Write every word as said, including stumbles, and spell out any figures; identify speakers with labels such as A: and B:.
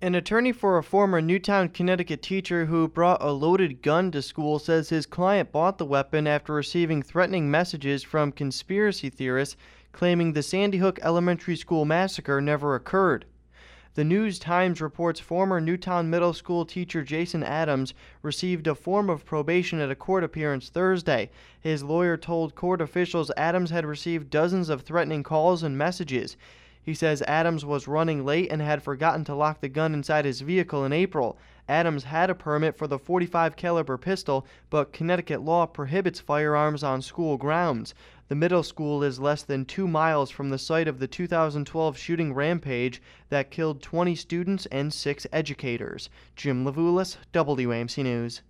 A: An attorney for a former Newtown, Connecticut teacher who brought a loaded gun to school says his client bought the weapon after receiving threatening messages from conspiracy theorists claiming the Sandy Hook Elementary School massacre never occurred. The News-Times reports former Newtown Middle School teacher Jason Adams received a form of probation at a court appearance Thursday. His lawyer told court officials Adams had received dozens of threatening calls and messages. He says Adams was running late and had forgotten to lock the gun inside his vehicle in April. Adams had a permit for the forty-five caliber pistol, but Connecticut law prohibits firearms on school grounds. The middle school is less than two miles from the site of the two thousand twelve shooting rampage that killed twenty students and six educators. Jim Levulis, W A M C News.